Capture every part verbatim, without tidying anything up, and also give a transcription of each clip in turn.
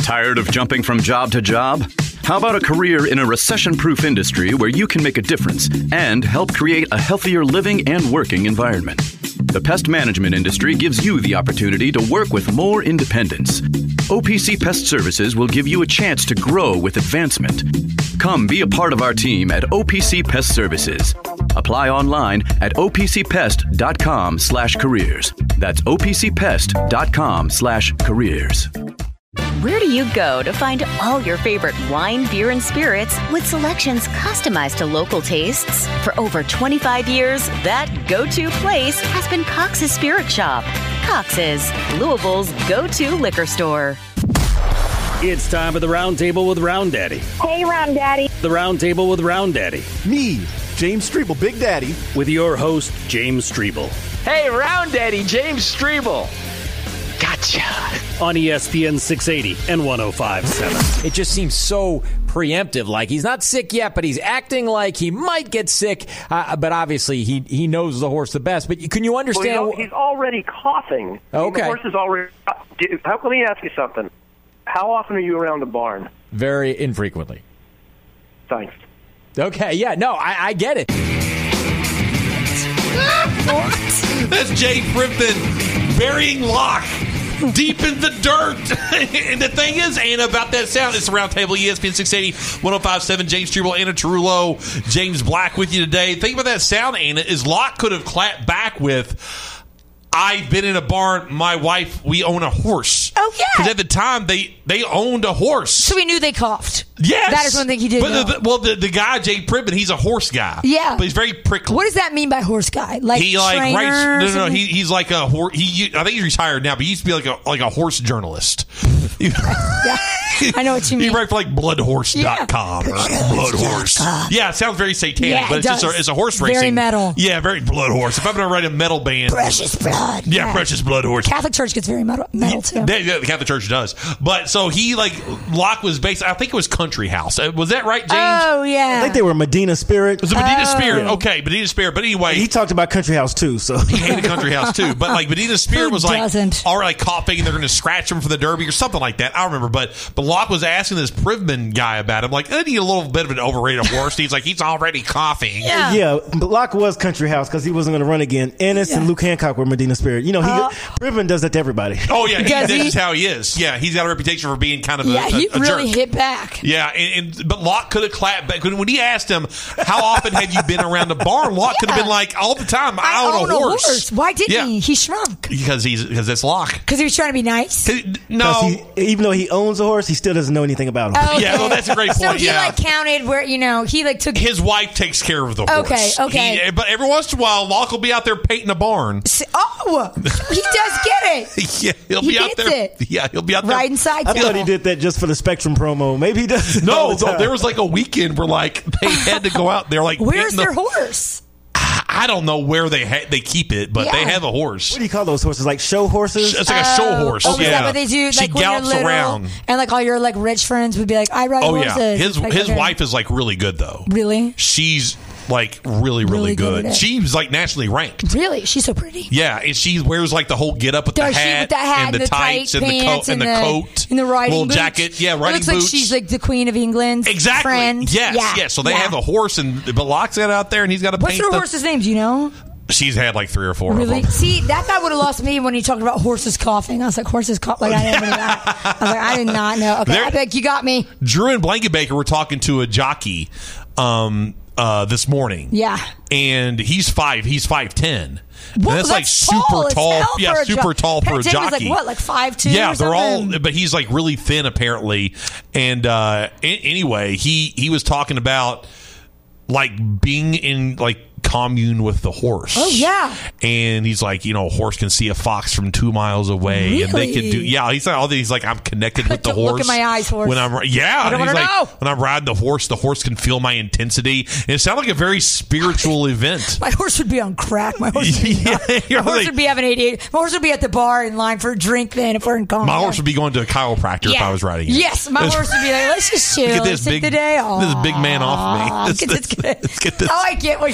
Tired of jumping from job to job? How about a career in a recession-proof industry where you can make a difference and help create a healthier living and working environment? The pest management industry gives you the opportunity to work with more independence. O P C Pest Services will give you a chance to grow with advancement. Come be a part of our team at O P C Pest Services. Apply online at O P C pest dot com slash careers. That's O P C pest dot com slash careers. Where do you go to find all your favorite wine, beer, and spirits with selections customized to local tastes? For over twenty-five years, that go-to place has been Cox's Spirit Shop. Cox's, Louisville's go-to liquor store. It's time for the Round Table with Round Daddy. Hey, Round Daddy. The Round Table with Round Daddy. Me, James Strebel, Big Daddy. With your host, James Strebel. Hey, Round Daddy, James Strebel. Gotcha. On E S P N six eighty and one oh five point seven. It just seems so preemptive. Like he's not sick yet, but he's acting like he might get sick. Uh, but obviously, he he knows the horse the best. But can you understand? Well, he's, he's already coughing. Okay. The horse is already. How, let me ask you something. How often are you around the barn? Very infrequently. Thanks. Okay. Yeah. No, I, I get it. That's Jay Frimpton burying Locke deep in the dirt. And the thing is, Anna, about that sound, it's the Round Table, E S P N six eighty, one oh five point seven, James Strebel, Anna Tarullo, James Black with you today. Think about that sound, Anna, is Locke could have clapped back with, I've been in a barn, my wife, we own a horse. Oh, yeah. Because at the time, they, they owned a horse. So we knew they coughed. Yes. That is one thing he did but know. The, the, well, the, the guy, Jay Pribbin, he's a horse guy. Yeah. But he's very prickly. What does that mean by horse guy? Like he like trainer writes, no, no, no. or He, he's like a horse. He, I think he's retired now, but he used to be like a like a horse journalist. Yeah, I know what you mean. He writes for like blood horse dot com Yeah. or Blood Horse. Yeah, it sounds very satanic, Yeah, but it it's just does. a, it's a horse racing. Very metal. Yeah, very Blood Horse. If I'm going to write a metal band, Precious blood. Yeah, Yeah. Precious Blood Horse. Catholic Church gets very metal, metal too. They- yeah, the Catholic Church does. But so he like Locke was based. I think it was Country House. Uh, Was that right, James? Oh yeah. I think they were Medina Spirit. It was a Medina Oh. Spirit. Okay, Medina Spirit. But anyway, He talked about Country House too. So he hated Country House too, but like Medina Spirit Who was like doesn't? all right, coughing, and they're going to scratch him for the Derby or something like that. I don't remember, but but Locke was asking this Privman guy about him, like, isn't he a little bit of an overrated horse? And he's like, he's already coughing. Yeah. yeah, but Locke was Country House because he wasn't going to run again. Ennis and Yeah. Luke Hancock were Medina Spirit. You know, he Uh, Priven does that to everybody. Oh yeah, he, Does this he? is how he is. Yeah, he's got a reputation for being kind of a, Yeah, a, he a really jerk. hit back. Yeah, and, and but Locke could have clapped back when he asked him, "How often have you been around the barn?" Locke could have Yeah. been like, "All the time. I, I own, a horse." Why didn't Yeah. he? He shrunk Because he's because it's Locke. because he was trying to be nice. No, He, even though he owns a horse, he still doesn't know anything about him. Oh, Yeah, okay. well, that's a great So point, he yeah. like counted where you know he like took. his wife takes care of the Okay, horse. okay. He- but every once in a while, Locke will be out there painting a barn. Oh, he does get it. Yeah, he'll He be out gets there. it. Yeah, he'll be out there. Riding side I saddle. thought he did that just for the Spectrum promo. Maybe he does. No, no, there was like a weekend where like they had to go out there. Like, Where's getting their the, horse? I don't know where they ha- they keep it, but they Yeah. have a horse. What do you call those horses? Like show horses? It's like a show horse. Oh, yeah, is that what they do? She Like when you're gallops little, around. and like all your like rich friends would be like, "I ride Oh horses." yeah, his Like, his okay. wife is like really good though. Really? She's like really really, Really good good. at it. She's like nationally ranked. Really, she's so pretty. Yeah, and she wears like the whole get up with the Does she hat, with the hat and the, tights tight and the coat pants and the, coat and the riding little boots? jacket. Yeah, It riding looks boots. like she's like the queen of England. Exactly. Friend. Yes. Yeah. Yes. So they Yeah. have a horse, and but Locke's got out there, and he's got to What's paint her the. horse's name? Do you know? She's had like three or four Really? of them. See, that guy would have lost me when he talked about horses coughing. I was like, horses cough. Like, I didn't know that. I was like, I did not know. Okay, There- I think you got me. Drew and Blankenbaker were talking to a jockey um, uh, this morning. Yeah. And he's five. He's five ten. Whoa, and that's, like that's super tall as tall. hell Yeah, for a super jo- tall for a Pat Taylor's jockey. like, what, like five two Yeah, or they're something? all. But he's like really thin apparently. And uh, a- anyway, he he was talking about like being in like commune with the horse. Oh, yeah. And he's like, you know, a horse can see a fox from two miles away, and they can do. Really? Yeah, he's like all these like I'm connected with the Don't look horse. in my eyes, horse. When I'm yeah, I don't and he's wanna like know. when I'm riding the horse, the horse can feel my intensity. And it sounded like a very spiritual event. My horse would be on crack. My horse would be, Yeah, you're my horse like- would be having eighty-eight. My horse would be at the bar in line for a drink then if we're in common. My horse would be going to a chiropractor if I was riding it. Yes, my horse would be like, let's just chill. Get this take big, the day off. this big man off me. Get this, Let's get this. oh, I get what you're saying. Yeah,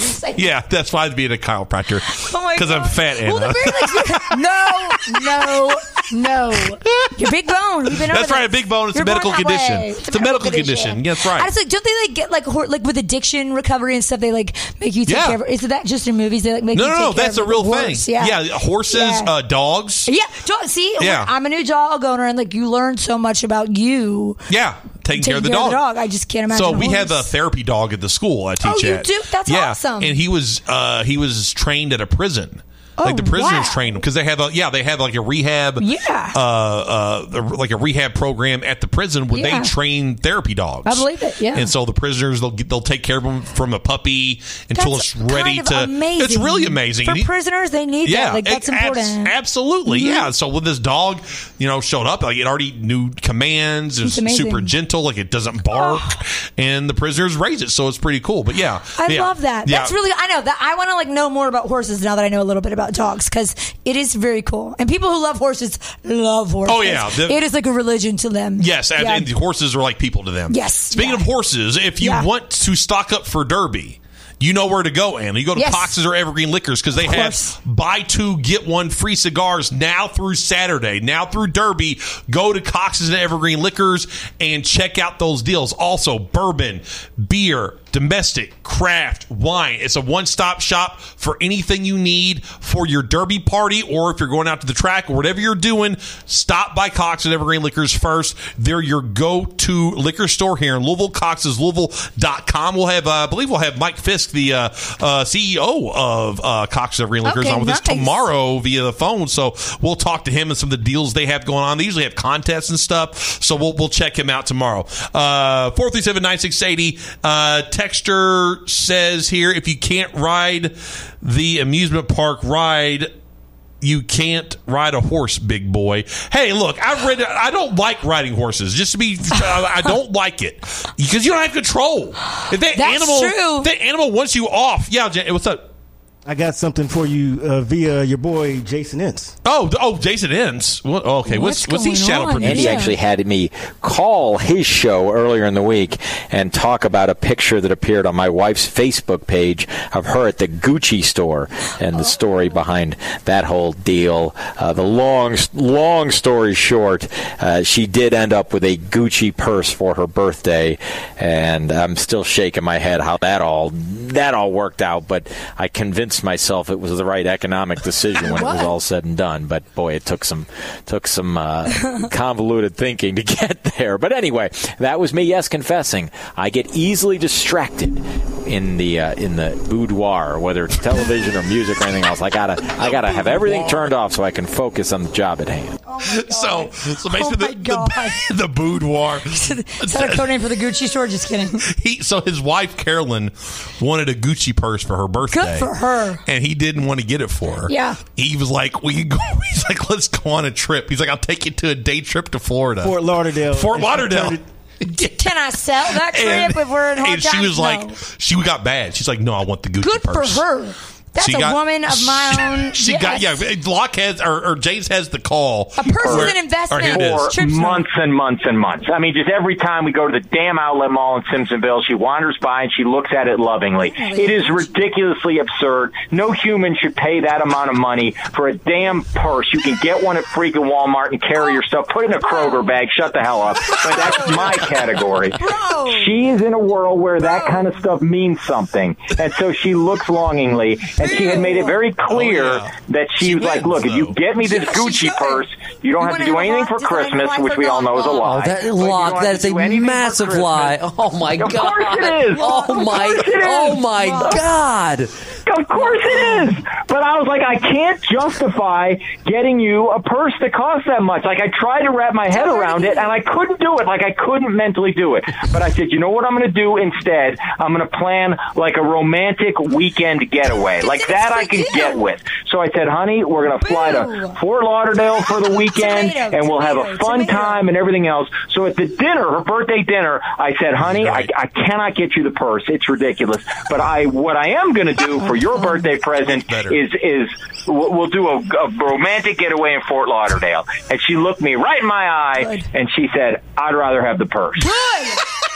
Yeah, that's why I'd be a chiropractor. Because Oh I'm fat, Anna. Well, the very like, no, no, no. Your big bone. We've been over That's right, a this. big bone. It's You're a medical born that condition. way. It's, a medical condition. Yeah, that's right. I was like, don't they like get like hor- like with addiction recovery and stuff? They like make you take Yeah. care of. Is that just in movies? They like make no, you no, take no. care That's of a real the thing. horse. Yeah, yeah horses, Yeah. Uh, dogs. Yeah, dog, see, Yeah. I'm a new dog owner, and like you learn so much about you. Yeah, taking, care of the care dog. Of the dog. I just can't imagine. So a we horse. have a therapy dog at the school I teach Oh, you at. do? That's yeah. awesome. And he was uh, he was trained at a prison. Oh, like the prisoners wow. train them because they have a yeah they have like a rehab Yeah. uh, uh like a rehab program at the prison where Yeah. they train therapy dogs. I believe it, yeah. And so the prisoners they'll get, they'll take care of them from a puppy until That's it's ready kind of to. amazing. It's really amazing. For And he- prisoners, they need yeah, that. Like that's abs- important. absolutely, Mhm. yeah. So when this dog, you know, showed up, like it already knew commands. It was It's amazing. super gentle, like it doesn't bark, and the prisoners raise it, so it's pretty cool. But yeah, I yeah. love that. Yeah. That's really. I know that. I want to like know more about horses now that I know a little bit about dogs because it is very cool. And people who love horses love horses. Oh, yeah. The- it is like a religion to them. Yes, and, Yeah. and the horses are like people to them. Yes, Speaking yeah. of horses, if you Yeah. want to stock up for Derby, you know where to go, Anna. You go to Yes. Cox's or Evergreen Liquors because they Of have course. buy two, get one free cigars now through Saturday. Now through Derby, go to Cox's and Evergreen Liquors and check out those deals. Also, bourbon, beer, domestic, craft, wine. It's a one-stop shop for anything you need for your Derby party, or if you're going out to the track or whatever you're doing, stop by Cox and Evergreen Liquors first. They're your go-to liquor store here in Louisville. Cox's Louisville dot com. We'll have, uh, I believe we'll have Mike Fisk, the uh, uh, C E O of uh, Cox and Evergreen Liquors, Okay, on with us nice. tomorrow via the phone. So we'll talk to him and some of the deals they have going on. They usually have contests and stuff, so we'll we'll check him out tomorrow. Uh, four three seven, nine six eight zero. Uh, Texter says here, if you can't ride the amusement park ride, you can't ride a horse, big boy. Hey, look, I've read. I don't like riding horses. Just to be, I don't like it because you don't have control. If that That's animal, true. if that animal wants you off. Yeah, Jan, what's up? I got something for you uh, via your boy Jason Ince. Oh, oh, Jason Ince. Well, okay, what's What's what's he going shadow on? producing? Andy Yeah. actually had me call his show earlier in the week and talk about a picture that appeared on my wife's Facebook page of her at the Gucci store and the story behind that whole deal. Uh, the long, long story short, uh, she did end up with a Gucci purse for her birthday, and I'm still shaking my head how that all that all worked out. But I convinced myself it was the right economic decision when it was all said and done. But boy, it took some took some uh, convoluted thinking to get there. But anyway, that was me. Yes, confessing, I get easily distracted in the uh, in the boudoir, whether it's television or music or anything else. I gotta I gotta have everything turned off so I can focus on the job at hand. So, so basically, Oh my the, God. the the boudoir. Is that a code name for the Gucci store? Just kidding. He, so his wife Carolyn wanted a Gucci purse for her birthday. Good for her. And he didn't want to get it for her. Yeah. He was like, "We can go." He's like, "Let's go on a trip." He's like, "I'll take you to a day trip to Florida, Fort Lauderdale. Fort And she Lauderdale." turned it- Can I sell that trip And, if we're in hard and she times? was like, No. she got bad. She's like, "No, I want the Gucci Good purse." for her. That's She a got- woman of my own. She yes. got yeah. Locke has or, or James has the call. A purse Or- is an investment. or here it is. For Trips months and months and months. I mean, just every time we go to the damn outlet mall in Simpsonville, she wanders by and she looks at it lovingly. It is ridiculously absurd. No human should pay that amount of money for a damn purse. You can get one at freaking Walmart and carry your stuff. Put it in a Kroger bag. Shut the hell up. But that's my category. Bro. She is in a world where that kind of stuff means something. And so she looks longingly. And she had made it very clear Oh, yeah. that she, She was like, wins, look, if you though. get me this Yeah, she Gucci should. purse, you don't You have to wanna do have a anything lot- for design Christmas, line which for we all know is a Noel. lie. Oh, that But you don't lock, have that to is a do anything for massive Christmas. lie. Oh my Of god. course it is. Oh my Of course it is. Oh my god. Of course it is. But I was like, I can't justify getting you a purse that costs that much. Like, I tried to wrap my head around it, and I couldn't do it. Like, I couldn't mentally do it. But I said, you know what I'm going to do instead? I'm going to plan, like, a romantic weekend getaway. Like, that I can get with. So I said, honey, we're going to fly to Fort Lauderdale for the weekend, Tomato, and we'll have a tomato, fun tomato. time and everything else. So at the dinner, her birthday dinner, I said, honey, I, I cannot get you the purse. It's ridiculous. But I, what I am going to do for your birthday present Better. is, is we'll, we'll do a, a romantic getaway in Fort Lauderdale. And she looked me right in my eye, Good. and she said, I'd rather have the purse. Good.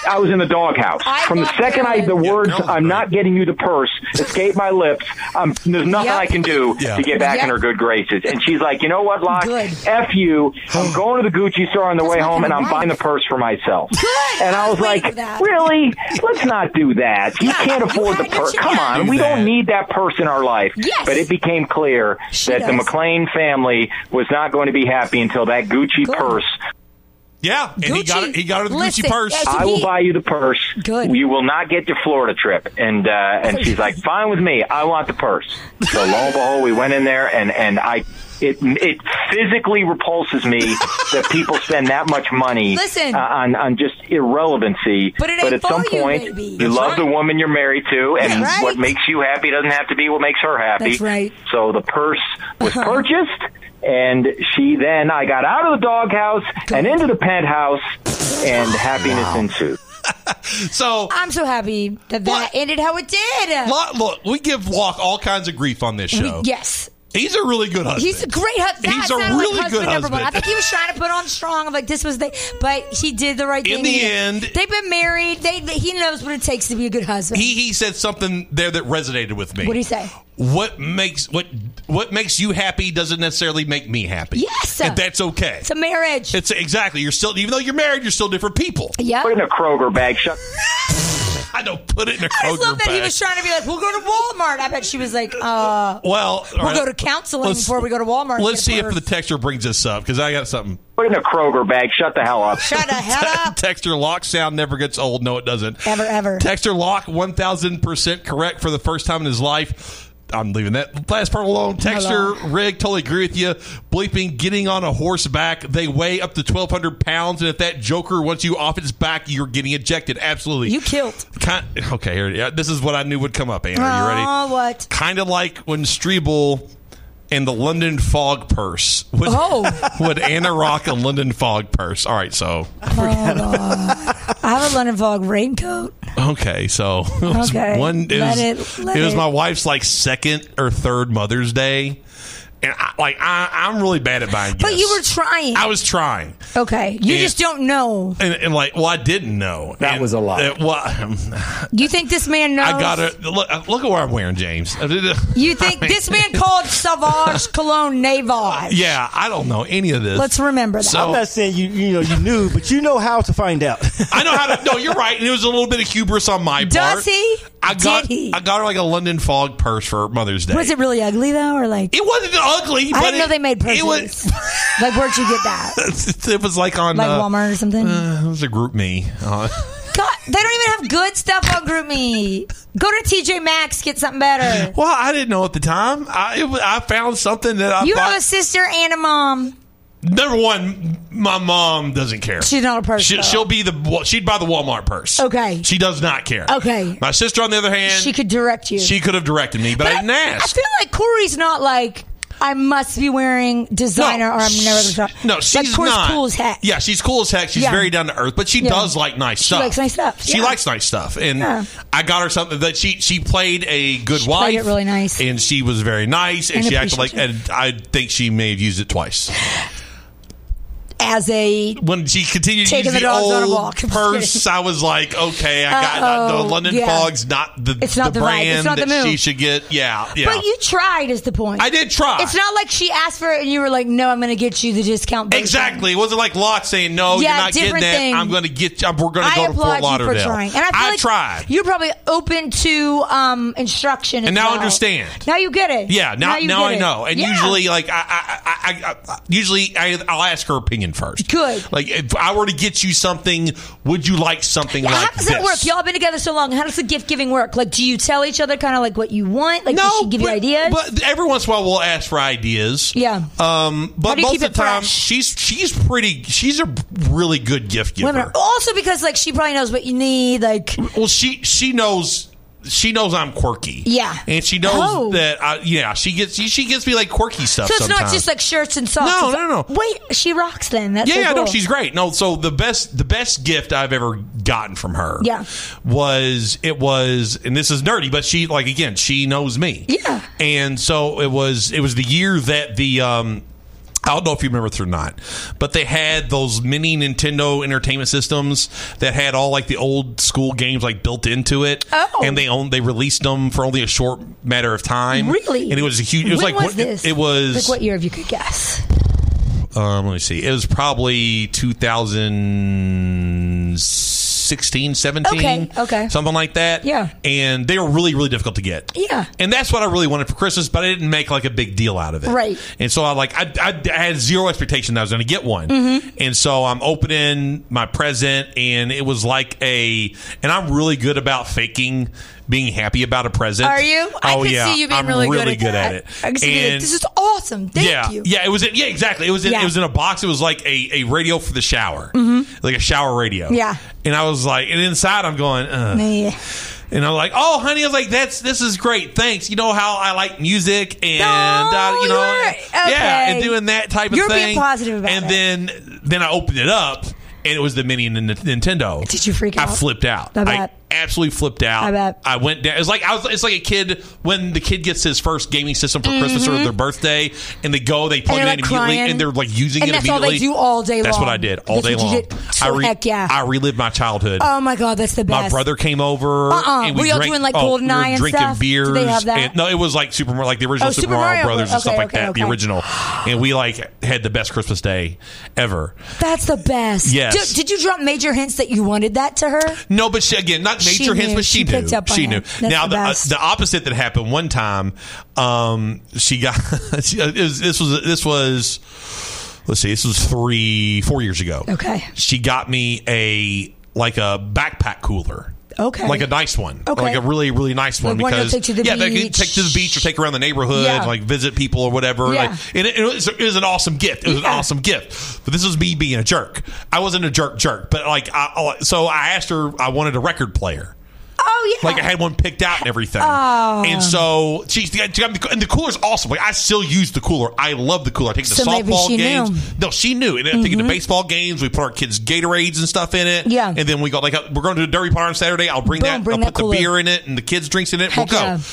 I was in the doghouse. From the second I the words "I'm not getting you the purse" escaped my lips, um, there's nothing Yep. I can do Yeah. to get back Yep. in her good graces. And she's like, you know what, Locke? Good. F you. I'm going to the Gucci store on the way That's home, not and I'm right. buying the purse for myself. Good. And I was I'm waiting like, for that. really? Let's not do that. You Yeah, can't you afford the had your purse. Come chance. on. Do We that. don't need that purse in our life. Yes. But it became clear She that the does. McLean family was not going to be happy until that Gucci Good. purse. Yeah, and he got her, he got her the Listen, Gucci purse. as- I will buy you the purse. Good. You will not get your Florida trip. And uh, and she's like, fine with me. I want the purse. So lo and behold, we went in there, and, and I it it physically repulses me that people spend that much money Listen. uh, on on just irrelevancy. But it ain't at for some you, point, baby. you That's love right. the woman you're married to, and That's right. what makes you happy doesn't have to be what makes her happy. That's right. So the purse was Uh-huh. purchased. And she then, I got out of the doghouse and into the penthouse, and happiness ensued. So, I'm so happy that that What? ended how it did. Lo- look, we give Locke all kinds of grief on this show. Yes. He's a really good husband. He's a great husband. He's a really like good number one. I husband. think he was trying to put on strong. I'm like, this was the, but he did the right In thing. the He did. end- they've been married. They, they, he knows what it takes to be a good husband. He he said something there that resonated with me. What did he say? What makes what what makes you happy doesn't necessarily make me happy. Yes. and that's okay. It's a marriage. It's exactly. You're still, even though you're married, you're still different people. Yeah. Put it in a Kroger bag. Shut. I don't put it in a I just Kroger love that he bag. was trying to be like, we'll go to Walmart. I bet she was like, uh, Well, we'll go to counseling before we go to Walmart. and Let's get see a if purse. the texter brings this up, because I got something. Put it in a Kroger bag. Shut the hell up. Shut the hell up. Texter Locke sound never gets old. No, it doesn't. Ever, ever. Texter Locke, one thousand percent correct for the first time in his life. I'm leaving that last part alone. Texter Rig, totally agree with you. Bleeping, getting on a horseback. They weigh up to twelve hundred pounds, and if that joker wants you off its back, you're getting ejected. Absolutely. You killed. Kind, okay, here, yeah, this is what I knew would come up, Anna. Are you ready? Oh, what? Kind of like when Strebel and the London Fog purse. Would, Oh. would Anna rock a London Fog purse? All right, so. I have a London Fog raincoat. Okay, so it was Okay. one. It Let was, it- let it was it. my wife's like second or third Mother's Day, and I, like I, I'm really bad at buying gifts. But you were trying. I was trying, Okay. You And- just don't know. and, and like, well, I didn't know. That And was a lie. it- well, You think this man knows? I got to look, look at what I'm wearing, James. You think this man called Sauvage Cologne Navage? Yeah, I don't know any of this. Let's remember that. So- I'm not saying you you know you knew, but you know how to find out. I know how to. No, you're right. And it was a little bit of hubris on my part. Does he? I got. Did he? I got her like a London Fog purse for Mother's Day. Was it really ugly though, or like? It wasn't ugly. I but didn't know it- they made purses. It was. Like, where'd you get that? It was like on Like uh, Walmart or something? Uh, it was a Group Me. Uh, God, they don't even have good stuff on GroupMe. Go to T J Maxx, get something better. well, I didn't know at the time. I it, was- I found something that I You thought. have a sister and a mom. Number one, my mom doesn't care. She's not a purse. She, girl. she'll be the. She'd buy the Walmart purse. Okay. She does not care. Okay. My sister, on the other hand, She could direct you. she could have directed me, but, I didn't I ask. feel like Corey's not like, I must be wearing designer or I'm never going to shop. No, she's like, Corey's not. cool as heck. Yeah, she's cool as heck. She's Yeah. very down to earth, but she Yeah. does like nice She stuff. likes nice stuff, She yeah. likes nice stuff, and Yeah. I got her something that she she played a good She wife. played it really nice. and she was very nice, and And she acted like. appreciative. And I think she may have used it twice. As a When she continued to Taking use the the, dogs on a old walk. I'm just purse, kidding. I was like, okay, I got uh, Uh-oh, the London yeah. Fog's not the, It's not the the right- brand it's not the that she move. should get. Yeah, yeah. But you tried is the point. I did try. It's not like she asked for it and you were like, no, I'm going to get you the discount version. Exactly. It wasn't like Locke saying, no, Yeah, you're not getting different that. thing. I'm going to get you. We're going to I go to applaud Fort you Lauderdale. for trying. And I, feel I like tried. You're probably open to um, instruction as And now I well. understand. Now you get it. Yeah, now you now, get I it. know. And Yeah. usually, like I, I, I, I, I usually I, I'll ask her opinion first. Good. Like if I were to get you something, would you like something Yeah, like how does this? that work? Y'all been together so long. How does the gift giving work? Like, do you tell each other kind of like what you want? Like, does she give but, you ideas? But every once in a while, we'll ask for ideas. Yeah. Um, How but do you most keep of the it time, fresh? she's she's pretty. She's a really good gift giver. Women are, also because like she probably knows what you need. Like, Well, she she knows. She knows I'm quirky. Yeah. And she knows Oh. that, I, yeah, she gets she gets me like quirky stuff so it's sometimes. not just like shirts and socks. No, It's no, like- no. Wait, she rocks then. That's yeah, so yeah, cool. no, she's great. No, so the best the best gift I've ever gotten from her Yeah. was, it was, and this is nerdy, but she, like, again, she knows me. Yeah. And so it was, it was the year that the, um, I don't know if you remember this or not, but they had those mini Nintendo Entertainment Systems that had all like the old school games like built into it. Oh. And they owned, they released them for only a short matter of time. Really? And it was a huge. It was when like was what, this? It was like what year, if you could guess? Um, let me see. It was probably two thousand sixteen, seventeen. Okay, okay. Something like that. Yeah. And they were really, really difficult to get. Yeah. And that's what I really wanted for Christmas, but I didn't make like a big deal out of it. Right. And so I like I, I, I had zero expectation that I was going to get one. Mm-hmm. And so I'm opening my present, and it was like a. And I'm really good about faking being happy about a present. Are you? I oh, can yeah. see you being I'm really, really good, good at, at it. I can see you And- like, this is awesome. Thank yeah, you. yeah, it was. In, yeah, exactly. It was. In, Yeah. It was in a box. It was like a, a radio for the shower, Mhm. like a shower radio. Yeah. And I was like, and inside I'm going, Ugh. Yeah. And I'm like, oh, honey, I was like, that's this is great. Thanks. You know how I like music and uh, you know, you're- yeah, okay. and doing that type of You're thing. being positive about and it. then then I opened it up, and it was the mini N- Nintendo. Did you freak out? I flipped out. I bet. absolutely flipped out. I bet. I went down. It's like I was. It's like a kid when the kid gets his first gaming system for Christmas or Mhm. their birthday, and they go, they plug And it they're, in like, immediately, crying. and they're like using And it that's all immediately. they do all day That's long. what I did all That's day what you long. did. So I heck yeah. I relived my childhood. Oh my God, that's the best. My brother came over. Uh-uh. And Were we y'all drank, doing, like, oh, Goldeneye we were and drinking stuff? beers. Did they have that? And, no, it was like Super Mario, like the original Oh, Super, Super Mario, Mario. Brothers and Okay, stuff like okay, that. okay. The original, and we like had the best Christmas day ever. That's the best. Yes. Did, did you drop major hints that you wanted that to her? No, but she, again, not She major hints, knew. but she, She knew. picked up on she it. knew. That's Now the the, uh, best. the opposite that happened one time. Um, she got she, it was, this was this was let's see, this was three four years ago. Okay. She got me a like a backpack cooler. Okay. Like a nice one. Okay. Like a really, really nice one. Like one you'll because take to the yeah, they could beach. take to the beach or take around the neighborhood, Yeah. like visit people or whatever. Yeah. Like, and it, it, was, it was an awesome gift. It was Yeah. an awesome gift. But this was me being a jerk. I wasn't a jerk jerk, but like I, so I asked her I wanted a record player. Oh yeah. Like I had one picked out and everything. Oh. And so she, she got the, and the cooler's awesome. Like I still use the cooler. I love the cooler. I take it to So maybe softball she games. knew. No, she knew. And then I take it to Mhm. baseball games. We put our kids' Gatorades and stuff in it. Yeah. And then we go like we're going to the Derby Park on Saturday. I'll bring Boom, that. bring I'll that put cooler. the beer in it and the kids' drinks in it. Heck we'll go. yeah.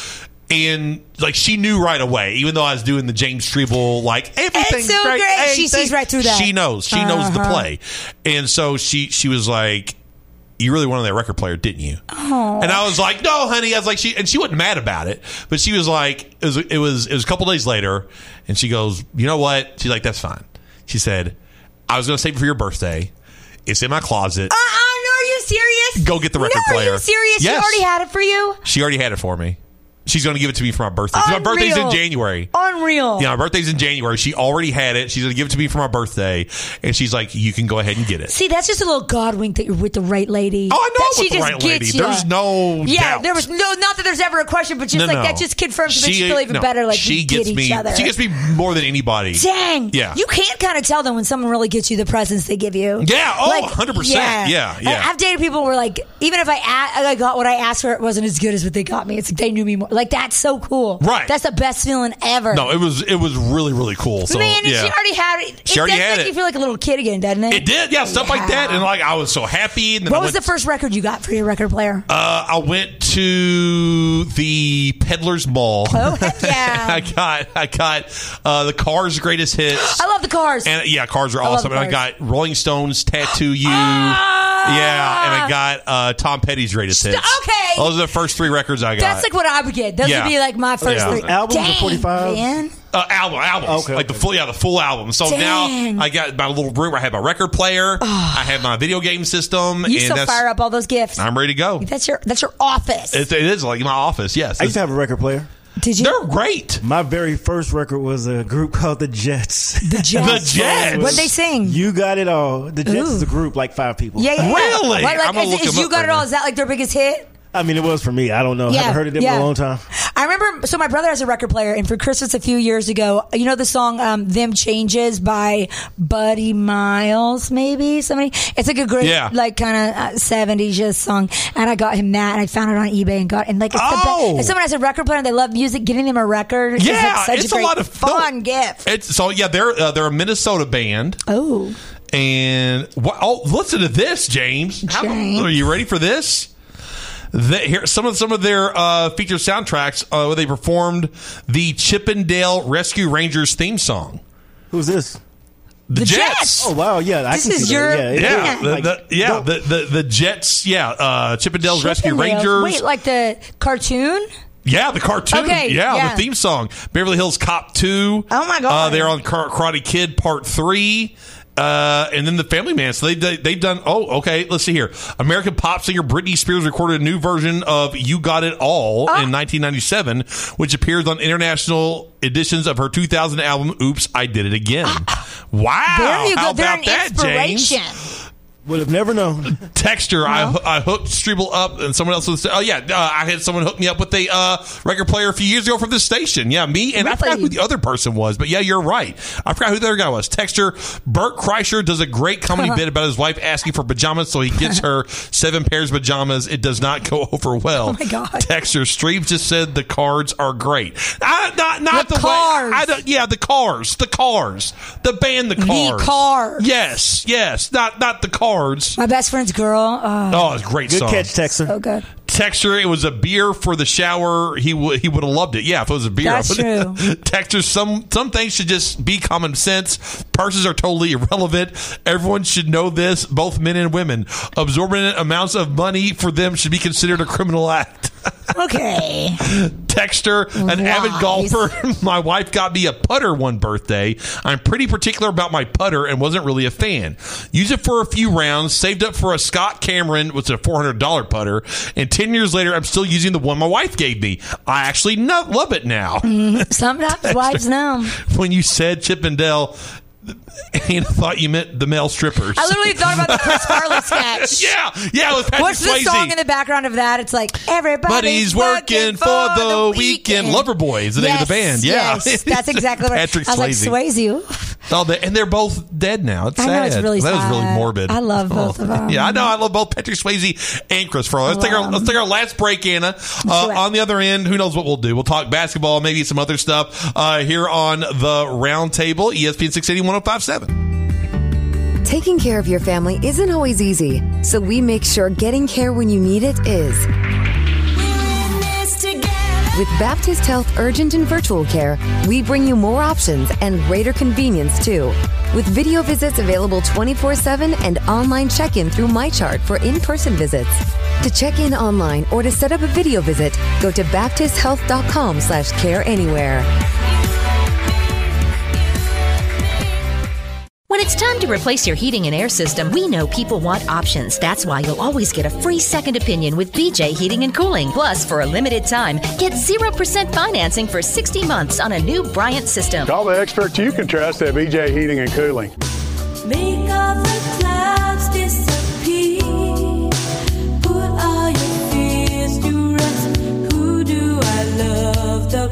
And like she knew right away, even though I was doing the James Treble, like everything's so great. great. Hey, She sees thanks. right through that. She knows. She knows the Uh-huh. play. And so she she was like, "You really wanted that record player, didn't you?" Oh. And I was like, "No, honey." I was like, "She," and she wasn't mad about it, but she was like, "It was it was it was a couple days later," and she goes, "You know what?" She's like, "That's fine." She said, "I was going to save it for your birthday. It's in my closet. Uh-uh, no, are you serious? Go get the record no, player." Are you serious? Yes. She already had it for you? She already had it for me. She's going to give it to me for my birthday. 'Cause my birthday's in Unreal. January. Unreal. Yeah, my birthday's in January. She already had it. She's going to give it to me for my birthday, and she's like, "You can go ahead and get it." See, that's just a little God wink that you're with the right lady. Oh, I know that I'm she with the just right gets lady. ya. There's no yeah, doubt. there was no, not that there's ever a question, but just No, like no. that just confirms it makes you feel even no, better. Like she we gets get me. each other. She gets me more than anybody. Dang. Yeah. You can't kind of tell them when someone really gets you the presents they give you. Yeah. Oh, Like, one hundred percent. Yeah. And Yeah. I've dated people who were like, even if I, a- I got what I asked for, it wasn't as good as what they got me. It's like they knew me more. Like that's so cool. Right. That's the best feeling ever. No, it was it was really really cool. So Man, and yeah. she already had it. She it already does had make it. you feel like a little kid again, doesn't it? It did, yeah, stuff like that, and like I was so happy. And then What I was went, the first record you got for your record player? Uh, I went to the Peddler's Mall. Oh heck yeah! I got I got uh, the Cars' greatest hits. I love the Cars. And yeah, Cars are I love awesome. And I Cars. got Rolling Stones Tattoo You. Ah! Yeah, and I got uh, Tom Petty's greatest hits. okay. Those are the first three records I got. That's like what I would get. Those Yeah. would be like my first Yeah. three. Albums or Dang, forty-fives? man. Uh, album, albums, Okay, like the okay. full, yeah, the full album. So Dang. now I got my little room. I have my record player. I have my video game system. You and still that's, fire up all those gifts. I'm ready to go. That's your that's your office. It, it is like my office. Yes, I used to have a record player. Did you? they're great. My very first record was a group called the Jets. The Jets. The Jets. What'd they sing? You got it all. The Jets Ooh. is a group like five people. Yeah, yeah, yeah. Really? Right, like, I'm gonna is, look is them You up Got right It All? now. Is that like their biggest hit? I mean, it was for me. I don't know. I Yeah, haven't heard of them yeah. in a long time. I remember, so my brother has a record player, and for Christmas a few years ago, you know the song um, Them Changes by Buddy Miles, maybe? Somebody? It's like a great, Yeah. like, kind of uh, seventies just song, and I got him that, and I found it on eBay, and got, and like, it's the Oh. best. If someone has a record player and they love music, getting them a record is Yeah, like such it's a a great, lot of fun no, gift. It's so yeah. They're uh, they're a Minnesota band. Oh. And wha- oh, listen to this, James. How- James. are you ready for this? The, here, some of some of their uh, feature soundtracks uh, where they performed the Chippendale Rescue Rangers theme song. Who's this? The, The Jets. Jets. Oh wow, yeah, I This can is see your- that. Yeah, Yeah, it- the, like, the, yeah, don't- the, the the Jets. Yeah, uh, Chippendales Rescue Chippendales. Rangers. Wait, like the cartoon? Yeah, the cartoon. Okay, yeah, yeah. the theme song. Beverly Hills Cop two. Oh, my God. Uh, they're on Kar- Karate Kid Part three. Uh, and then the Family Man. So they, they, they've done, oh, okay, let's see here. American pop singer Britney Spears recorded a new version of You Got It All Oh. in nineteen ninety-seven, which appears on international editions of her two thousand album, Oops, I Did It Again. Wow. There you go. How They're about an that, James? inspiration. would have never known. Texture, I, I hooked Strebel up, and someone else was. Oh yeah, uh, I had someone hook me up with a uh, record player a few years ago from this station. Yeah, me and I forgot who the other person was, but yeah, you're right. I forgot who the other guy was. Texture, Bert Kreischer does a great comedy bit about his wife asking for pajamas, so he gets her seven pairs of pajamas. It does not go over well. Oh my God. Texture, Strebe just said the cards are great. I, not not The the, Cars. way. I don't, yeah, the Cars, the Cars, the band, the Cars, The Cars. Yes, yes, not not the Cards. My best friend's girl. Uh, Oh, it's a great Good song. catch, Texter. so good. Texture, it was a beer for the shower. He would he would have loved it. Yeah, if it was a beer. That's true. Texture, some some things should just be common sense. Purses are totally irrelevant. Everyone should know this, both men and women. Absorbent amounts of money for them should be considered a criminal act. Okay. Texter, an avid Wise. golfer. My wife got me a putter one birthday. I'm pretty particular about my putter and wasn't really a fan. Used it for a few rounds, saved up for a Scott Cameron, which is a four hundred dollars putter, and ten years later, I'm still using the one my wife gave me. I actually no- love it now. Sometimes wives know. When you said Chippendale, Hannah thought you meant the male strippers. I literally thought about the Chris Farley sketch. yeah, yeah, with Patrick What's the Swayze. song in the background of that? It's like, everybody's But he's working for the weekend. Loverboy is the name of the band. Yeah. Yes, that's exactly right. Patrick I was like, Swayze. Swayze. oof. Oh, they, and they're both dead now. It's I sad. know, it's really that was really sad. morbid. I love both of them. Yeah, I know. I love both Patrick Swayze and Chris Farley. Let's take our let's take our last break, Anna. Uh, it. on the other end, who knows what we'll do? We'll talk basketball, maybe some other stuff uh, here on the Round Table, E S P N six eighty, one oh five point seven. Taking care of your family isn't always easy, so we make sure getting care when you need it is. With Baptist Health Urgent and Virtual Care, we bring you more options and greater convenience, too. With video visits available twenty-four seven and online check-in through MyChart for in-person visits. To check in online or to set up a video visit, go to baptisthealth.com slash care anywhere. When it's time to replace your heating and air system, we know people want options. That's why you'll always get a free second opinion with B J Heating and Cooling. Plus, for a limited time, get zero percent financing for sixty months on a new Bryant system. Call the experts you can trust at B J Heating and Cooling. Make all the clouds disappear. Put all your fears to rest. Who do I love the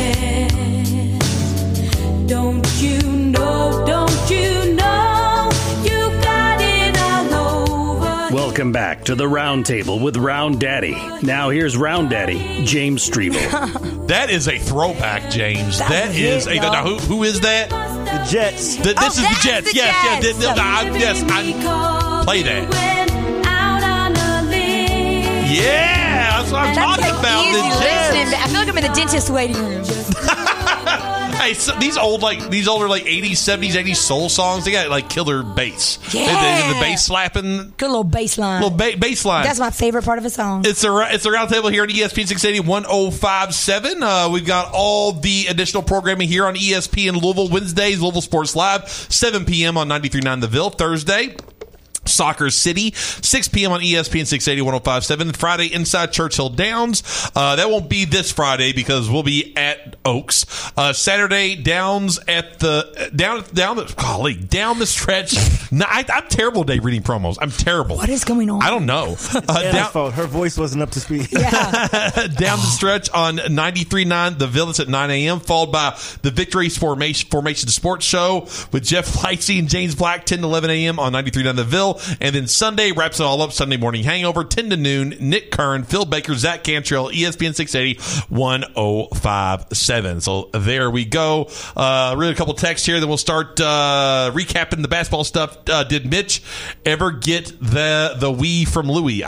best? Don't you know, don't you know, you got it all over. Welcome back to the Round Table with Round Daddy. Now here's Round Daddy, James Strebel. That is a throwback, James. that is a. Now, who, who is that? The Jets. The, this Oh, is the that's Jets. the yes, Jets. yes, yes, I, yes. I play that. Yeah, that's what I'm That's talking like about. easy The listening. Jets. I feel like I'm in the dentist waiting room. Hey, so these old like these older like eighties, seventies, eighties soul songs, they got like killer bass. Yeah. They- they- the bass slapping, Good little bass line. little ba- bass line. That's my favorite part of a song. It's a it's a round table here on E S P N six eighty, one oh five point seven. Uh, we've got all the additional programming here on E S P N Louisville Wednesdays, Louisville Sports Live, seven p.m. on ninety-three point nine The Ville. Thursday, Soccer City, six p.m. on E S P N six eighty, one oh five point seven. Friday, Inside Churchill Downs. Uh, that won't be this Friday because we'll be at Oaks. Uh, Saturday, Downs at the down down the golly down the stretch. No, I, I'm terrible today reading promos. I'm terrible. What is going on? I don't know. Uh, Anna's down, fault. Her voice wasn't up to speed. down the stretch on ninety-three point nine The Village at nine a.m., followed by the Victories Formation, Formation Sports Show with Jeff Lightsey and James Black, ten to eleven a.m. on ninety-three point nine The Ville. And then Sunday wraps it all up, Sunday Morning Hangover, ten to noon. Nick Kern, Phil Baker, Zach Cantrell, E S P N six eighty, one oh five point seven. So there we go. Uh, read a couple texts here, then we'll start uh, recapping the basketball stuff. Uh, did Mitch ever get the the Wii from Louis? I don't think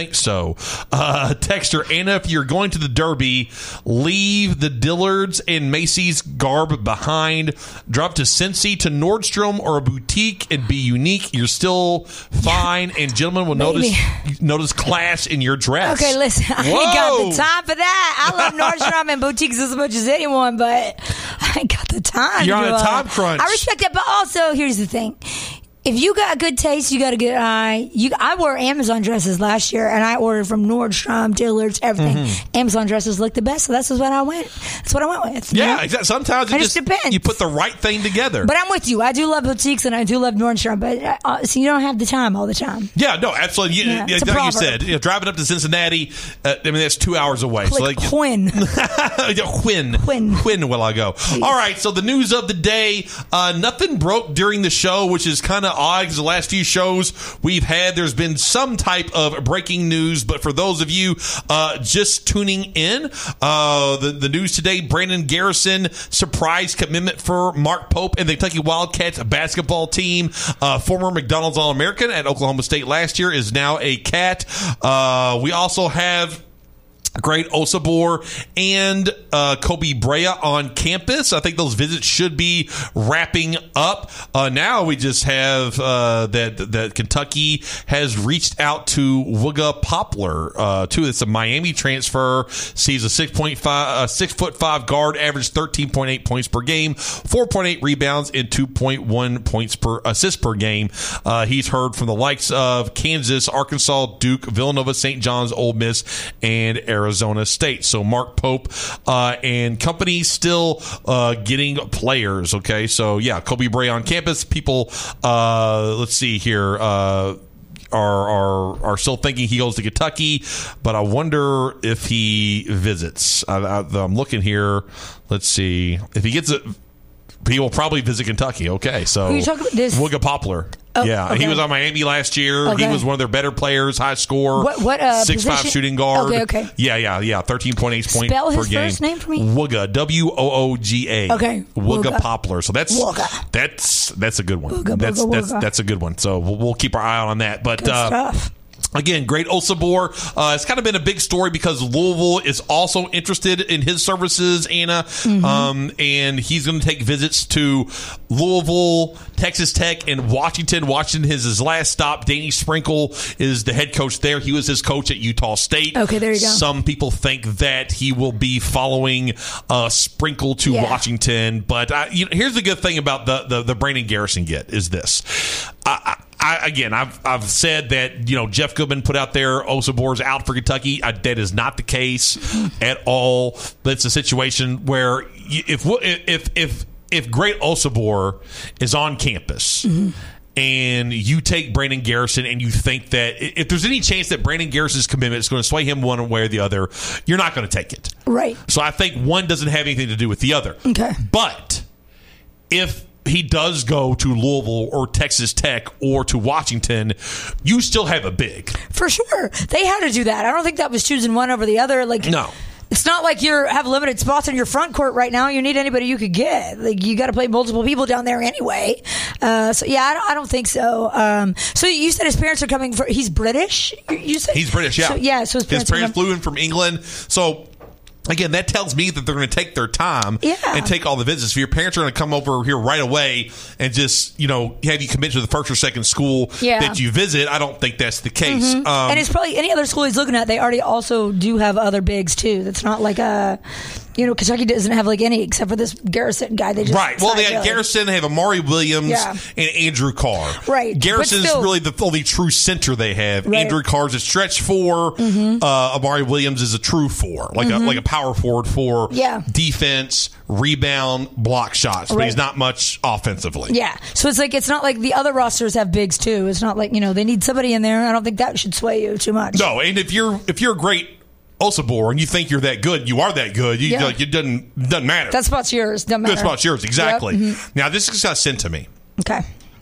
think so. Uh, texter, Anna, if you're going to the Derby, leave the Dillards and Macy's garb behind. Drop to Cincy, to Nordstrom or a boutique and be unique. You're still fine, and gentlemen will notice notice class in your dress. Okay, listen, I Whoa. ain't got the time for that. I love Nordstrom and boutiques as much as anyone, but I ain't got the time. You're on a Joel. time crunch. I respect that, but also, here's the thing. If you got good taste, you got a good eye. You, I wore Amazon dresses last year, and I ordered from Nordstrom, Dillard's, everything. Mm-hmm. Amazon dresses look the best, so that's what I went. That's what I went with. Yeah, you know? exactly. Sometimes it, It just, just depends. you put the right thing together. But I'm with you. I do love boutiques, and I do love Nordstrom, but uh, so you don't have the time all the time. Yeah, no, absolutely. You, Yeah, yeah, it's a like you proverb. said, you know, driving up to Cincinnati, uh, I mean, that's two hours away. Click so like, Quinn. Quinn. Quinn. Quinn will I go. All right, so the news of the day, uh, nothing broke during the show, which is kind of odd because the last few shows we've had, there's been some type of breaking news, but for those of you uh, just tuning in, uh, the, the news today, Brandon Garrison, surprise commitment for Mark Pope and the Kentucky Wildcats basketball team. Uh, former McDonald's All-American at Oklahoma State last year is now a Cat. Uh, we also have Great Osabor and uh, Kobe Brea on campus. I think those visits should be wrapping up. Uh, now we just have uh, that that Kentucky has reached out to Wooga Poplar uh, too. It's a Miami transfer. Sees a six point five, uh, six foot five guard, averaged thirteen point eight points per game, four point eight rebounds, and two point one points per assist per game. Uh, he's heard from the likes of Kansas, Arkansas, Duke, Villanova, Saint John's, Ole Miss, and Arizona. Arizona State. So Mark Pope uh, and company still uh, getting players. Okay, so yeah, Kobe Brea on campus. People, uh, let's see here. Uh, Are, are are still thinking he goes to Kentucky, but I wonder if he visits. I, I, I'm looking here. Let's see if he gets it. He will probably visit Kentucky. Okay, so Who you talking about? This- Wooga Poplar. Oh, yeah, okay. he was on Miami last year. Okay. He was one of their better players, high score, What- what, uh, six five position? shooting guard. Okay, okay. Yeah, yeah, yeah. Thirteen point eight points Spell per his game. first name for me? Wooga, W O O G A. Okay, Wooga Wooga. Poplar. So that's Wooga. that's that's a good one. Wooga, that's Wooga, that's Wooga. that's a good one. So we'll, we'll keep our eye out on that. But Good uh, stuff. Again, Great Osabor. Uh, it's kind of been a big story because Louisville is also interested in his services, Anna. Mm-hmm. Um, and he's going to take visits to Louisville, Texas Tech, and Washington. Washington is his last stop. Danny Sprinkle is the head coach there. He was his coach at Utah State. Okay, there you go. Some people think that he will be following uh, Sprinkle to Yeah. Washington. But uh, you know, here's the good thing about the, the, the Brandon Garrison get is this. I, I, I, again, I've I've said that, you know, Jeff Goodman put out there Osabor's out for Kentucky. I, that is not the case at all. But it's a situation where you- if if if if Great Osabor is on campus. Mm-hmm. And you take Brandon Garrison and you think that if there's any chance that Brandon Garrison's commitment is going to sway him one way or the other, you're not going to take it. Right. So I think one doesn't have anything to do with the other. Okay. But if he does go to Louisville or Texas Tech or to Washington, you still have a big. For sure. They had to do that. I don't think that was choosing one over the other. Like, No. It's not like you have limited spots in your front court right now. You need anybody you could get. Like, you got to play multiple people down there anyway. Uh, so yeah, I don't, I don't think so. Um, so you said his parents are coming for. He's British. You- You said He's British, yeah. So, yeah. So his parents, his parents are coming- flew in from England. So again, that tells me that they're going to take their time Yeah. and take all the visits. If your parents are going to come over here right away and just, you know, have you commit to the first or second school Yeah. that you visit, I don't think that's the case. Mhm. Um, and it's probably any other school he's looking at. They already also do have other bigs too. That's not like a, you know, Kentucky doesn't have like any except for this Garrison guy. They just Right. Well, they signed had really. Garrison, they have Amari Williams, Yeah. and Andrew Carr. Right. Garrison's But still- really the only true center they have. Right. Andrew Carr's a stretch four. Mhm. Uh, Amari Williams is a true four, like Mhm. a like a power forward for Yeah. defense, rebound, block shots. But Right. he's not much offensively. Yeah. So it's like, it's not like the other rosters have bigs too. It's not like, you know, they need somebody in there. I don't think that should sway you too much. No, and if you're if you're a great Osabor and you think you're that good, you are that good. You Yeah. like it doesn't doesn't matter. That spot's yours. Doesn't matter. That spot's yours, exactly. Yep. Mhm. Now this just got sent to me. Okay.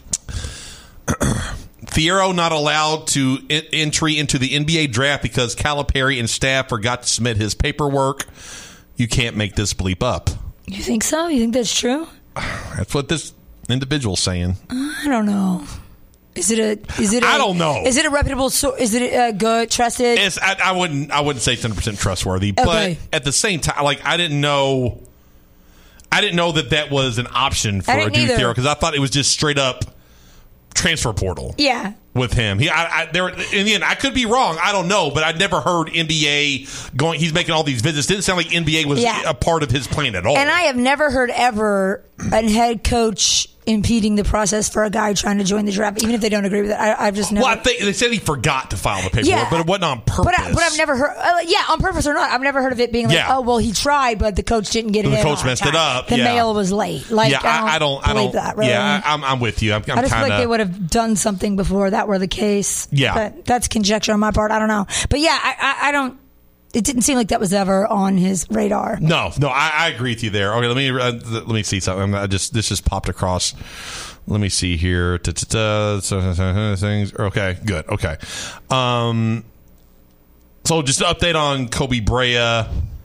Fierro not allowed to en- entry into the N B A draft because Calipari and staff forgot to submit his paperwork. You can't make this bleep up. You think so? You think that's true? That's what this individual's saying. I don't know. Is it a? Is it? A, I don't know. Is it a reputable? So, is it a good, trusted? It's, I, I wouldn't. I wouldn't say it's one hundred percent trustworthy. Okay. But at the same time, like I didn't know. I didn't know that that was an option for I a didn't Duke either. hero because I thought it was just straight up transfer portal. Yeah. With him, he, I, I, there. In the end, I could be wrong. I don't know, but I'd never heard N B A going. He's making all these visits. Didn't sound like N B A was Yeah. a part of his plan at all. And I have never heard ever a head coach impeding the process for a guy trying to join the draft, even if they don't agree with it. I, I've just never. Well, I think they said he forgot to file the paperwork, Yeah. but it wasn't on purpose. But, I, but I've never heard, uh, yeah, on purpose or not, I've never heard of it being like, Yeah. oh, well, he tried, but the coach didn't get it The in coach on messed time. it up, The yeah. mail was late. Like, yeah, I, I don't. I believe don't. that. Really. Yeah, I, I'm, I'm with you. I'm, I'm I just kind feel like they of. would have done something before that were the case. Yeah. But that's conjecture on my part. I don't know. But yeah, I, I, I don't. It didn't seem like that was ever on his radar. No, no, I, I agree with you there. Okay, let me uh, let me see something. I just this just popped across. Let me see here. Da-da-da, so- things. Okay, good. Okay. Um. So just an update on Kobe Brea.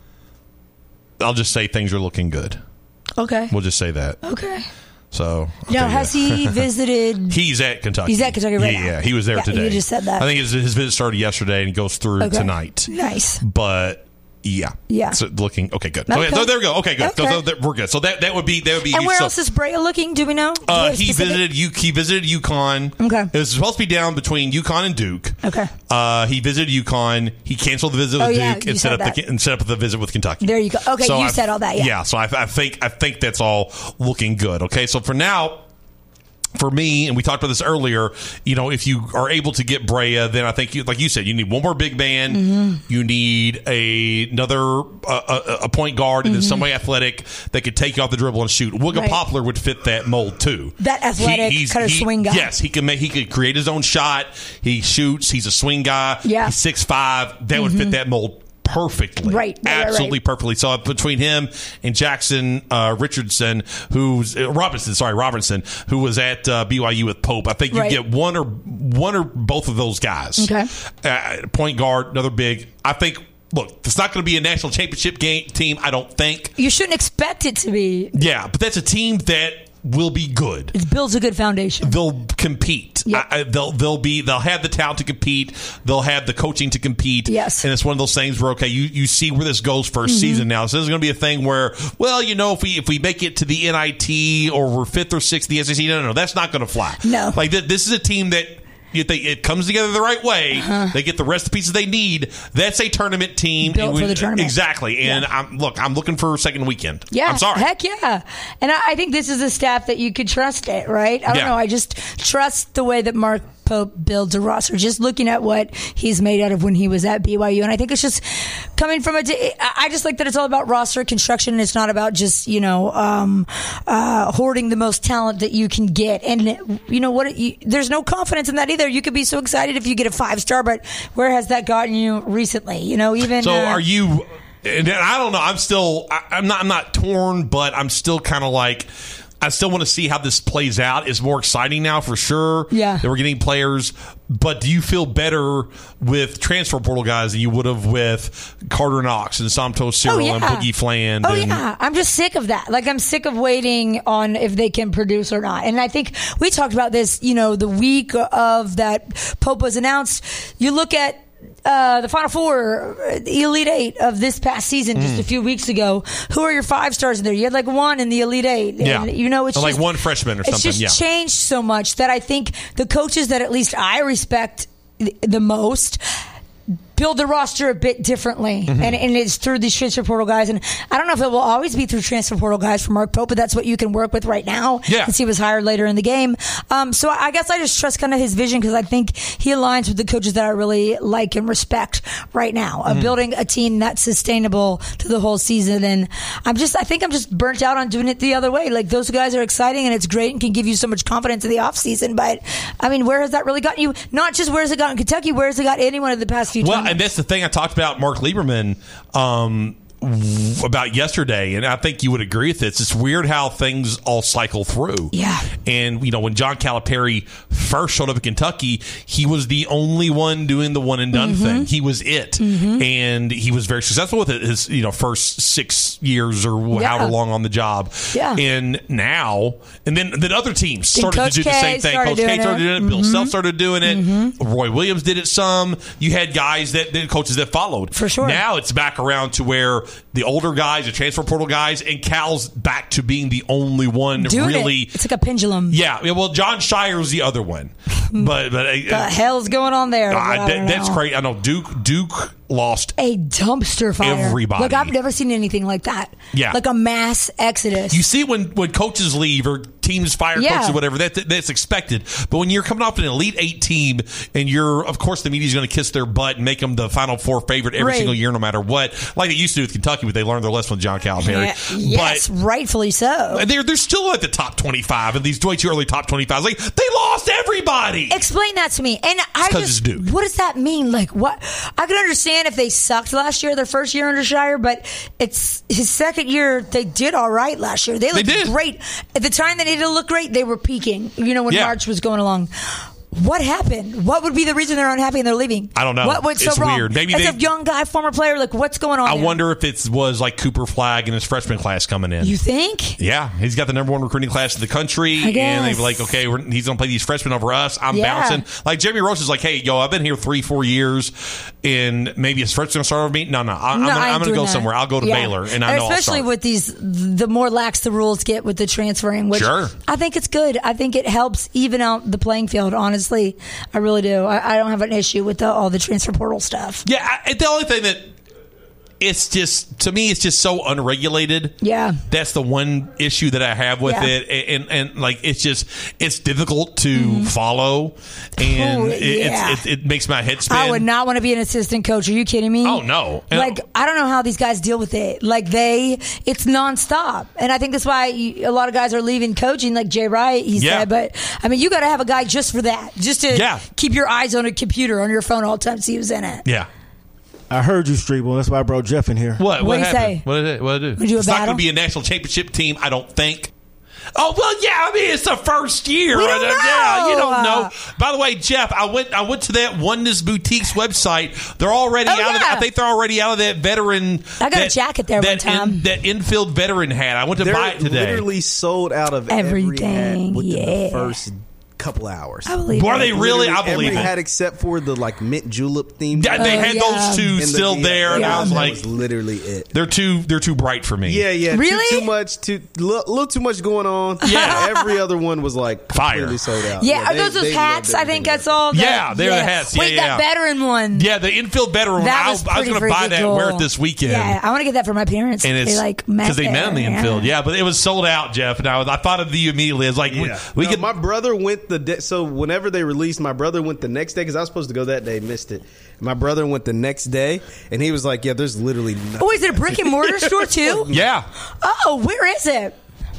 I'll just say things are looking good. Okay. We'll just say that. Okay. So Now, okay, has yeah. he visited? He's at Kentucky. He's at Kentucky right yeah, now. Yeah, he was there Yeah, today. you just said that. I think his, his visit started yesterday and he goes through Okay. tonight. Nice. But yeah, Yeah. So looking okay, good. Okay. So, there we go. Okay, good. Okay. So, so, we're good. So that that would be that would be. And where so, else is Brea looking? Do we know? Do we Uh, have he specific- visited U. He visited UConn. Okay. It was supposed to be down between UConn and Duke. Okay. Uh, he visited UConn. He canceled the visit with Oh, yeah, Duke you and set said up the that. and set up the visit with Kentucky. There you go. Okay, So you I- said all that. Yeah. So I, I think I think that's all looking good. Okay. So for now. For me, and we talked about this earlier, you know, if you are able to get Brea, then I think, you, like you said, you need one more big man. Mm-hmm. You need a, another uh, a, a point guard and then Mhm. somebody athletic that could take you off the dribble and shoot. Wigga Right. Poplar would fit that mold too. That athletic he's- kind of he- swing guy. Yes, he can make. He could create his own shot. He shoots. He's a swing guy. Yeah. he's six five. That would fit Mhm. that mold perfectly. Right, right, right, absolutely right. perfectly. So uh, between him and Jackson uh, Richardson, who's uh, Robinson, sorry Robinson, who was at uh, B Y U with Pope, I think you Right. get one or one or both of those guys. Okay. Uh, point guard, another big. I think. Look, it's not going to be a national championship game team. I don't think. You shouldn't expect it to be. Yeah, but that's a team that will be good. It builds a good foundation. They'll compete. Yep. I, I, they'll they'll be they'll have the talent to compete. They'll have the coaching to compete. Yes. And it's one of those things where okay, you, you see where this goes 1st Mhm. season now. So this is going to be a thing where well, you know, if we if we make it to the N I T or we're fifth or sixth in the S E C, no, no, no, that's not going to fly. No. Like th- this is a team that. If they, it comes together the right way, Uh-huh. they get the rest of the pieces they need. That's a tournament team. Built And we- for the tournament. Exactly. And Yeah. I'm look, I'm looking for a second weekend. Yeah, I'm sorry. Heck yeah. And I, I think this is a staff that you could trust it, right? I don't Yeah. know. I just trust the way that Mark Pope builds a roster, just looking at what he's made out of when he was at B Y U. And I think it's just coming from a, I I just like that it's all about roster construction. And it's not about just, you know, um, uh, hoarding the most talent that you can get. And, you know what, you, there's no confidence in that either. You could be so excited if you get a five star, but where has that gotten you recently? You know, even. So uh, are you? And I don't know. I'm still. I, I'm not. I'm not torn, but I'm still kind of like. I still want to see how this plays out. It's more exciting now for sure. Yeah. That we're getting players. But do you feel better with transfer portal guys than you would have with Carter Knox and Somto Cyril Oh, yeah. and Boogie Fland? Oh and, yeah, I'm just sick of that. Like I'm sick of waiting on if they can produce or not. And I think we talked about this, you know, the week of that Pope was announced. You look at uh, the Final Four, the Elite Eight of this past season, just Mm. a few weeks ago. Who are your five stars in there? You had like one in the Elite Eight. Yeah. And, you know, it's Or like just, one freshman or it's something. just Yeah. changed so much that I think the coaches that at least I respect the, the most build the roster a bit differently, Mm-hmm. and, and it's through these transfer portal guys. And I don't know if it will always be through transfer portal guys for Mark Pope, but that's what you can work with right now. Yeah. Since he was hired later in the game. Um, so I guess I just trust kind of his vision because I think he aligns with the coaches that I really like and respect right now of Mhm. building a team that's sustainable to the whole season. And I'm just, I think I'm just burnt out on doing it the other way. Like those guys are exciting and it's great and can give you so much confidence in the offseason. But I mean, where has that really gotten you? Not just where has it gotten Kentucky, where has it got anyone in the past few Well, tournaments? and that's the thing I talked about. Mark Lieberman, um, about yesterday, and I think you would agree with this. It's weird how things all cycle through. Yeah. And, you know, when John Calipari first showed up in Kentucky, he was the only one doing the one and done Mm-hmm. thing. He was it. Mhm. And he was very successful with it his, you know, first six years or Yeah. however long on the job. Yeah. And now, and then, then other teams Then started Coach to do the K same thing. started Coach K doing started it. doing it. Bill Mhm. Self started doing it. Mhm. Roy Williams did it some. You had guys that, that coaches that followed. For sure. Now it's back around to where the older guys, the transfer portal guys, and Cal's back to being the only one Doing really. it. It's like a pendulum. Yeah, yeah, well, John Shire's the other one, but but The uh, hell's going on there? uh, I that, don't that's know. crazy. I know Duke Duke lost. A dumpster fire. Everybody. Like, I've never seen anything like that. Yeah. Like a mass exodus. You see when, when coaches leave or teams fire Yeah. coaches or whatever, that, that that's expected. But when you're coming off an Elite Eight team and you're, of course, the media's going to kiss their butt and make them the Final Four favorite every Right. single year, no matter what, like they used to do with Kentucky, but they learned their lesson with John Calipari. Yeah, yes, rightfully so. But they're they're still at the top twenty-five and these way too early top twenty-five. Like they lost everybody. Explain that to me. And I Because just, it's Duke. what does that mean? Like, what? I can understand if they sucked last year, their first year under Shire, but it's his second year. They did all right last year. They looked did. great at the time. They needed to look great. They were peaking. You know, when Yeah. March was going along. What happened? What would be the reason they're unhappy and they're leaving? I don't know. What went so It's wrong? weird. Maybe As they- a young guy, former player, like what's going on? I there? wonder if it was like Cooper Flagg and his freshman class coming in. You think? Yeah, he's got the number one recruiting class in the country, I and guess. they're like, okay, we're, he's going to play these freshmen over us. I'm Yeah. bouncing. Like Jeremy Roach is like, hey, yo, I've been here three, four years, and maybe his freshman start over me. No, no, I, I'm No, gonna, I I'm ain't going to doing go that. somewhere. I'll go to Yeah. Baylor, and I know I'll especially start. with these, the more lax the rules get with the transferring. Which Sure. I think it's good. I think it helps even out the playing field. Honestly, I really do. I, I don't have an issue with the, all the transfer portal stuff. Yeah, I, the only thing that it's just to me, it's just so unregulated. Yeah. That's the one issue that I have with Yeah. it, and, and and like it's just it's difficult to follow, and Oh, it, yeah. it's, it, it makes my head spin. I would not want to be an assistant coach. Are you kidding me? Oh no! And Like, I don't know how these guys deal with it. Like, they, it's nonstop. And I think that's why you, a lot of guys are leaving coaching, like Jay Wright, he Yeah. said. But, I mean, you got to have a guy just for that, just to Yeah. keep your eyes on a computer, on your phone all the time, see who's in it. yeah. I heard you, Streeble. That's why I brought Jeff in here. What? What'd What he happened? say? What did it? What did it do? Would you It's a not going battle? to be a national championship team, I don't think. Oh well, yeah. I mean, it's the first year. We don't Yeah, you know. don't know. By the way, Jeff, I went. I went to that Oneness Boutiques website. They're already Oh, out. Of, yeah. I think they're already out of that veteran. I got a that- jacket there one that time. In, that infield veteran hat. I went to They're buy it today. literally sold out of every Everything, hat within yeah. the first couple hours. I believe Were it. they really? I Literally believe every it. hat except for the like mint julep theme. Yeah, they Oh, had yeah. those two And the- still yeah, there, and yeah, I was that like, was literally it. they're too. They're too bright for me. Yeah, yeah. too- Really? Too, much. Too little, little too much going on. Yeah. Every other one was like Fire. completely sold out. Yeah, are they- those those they hats? loved I think everything that's about all. The, Yeah, they're the hats. Yeah, Wait, yeah. that veteran one. Yeah, the infield veteran. That I, was I was pretty going to buy freaking that. cool. Wear it this weekend. Yeah, I want to get that for my parents. And it's they like met because they met in the there, infield. Yeah, but it was sold out, Jeff. And I, was, I thought of you immediately. I was like, it. Yeah. we, we No, could. my brother went the day, so whenever they released, my brother went the next day because I was supposed to go that day, missed it. My brother went the next day, and he was like, "Yeah, there's literally nothing." Oh, is it a brick and mortar store too? Yeah. Oh, where is it?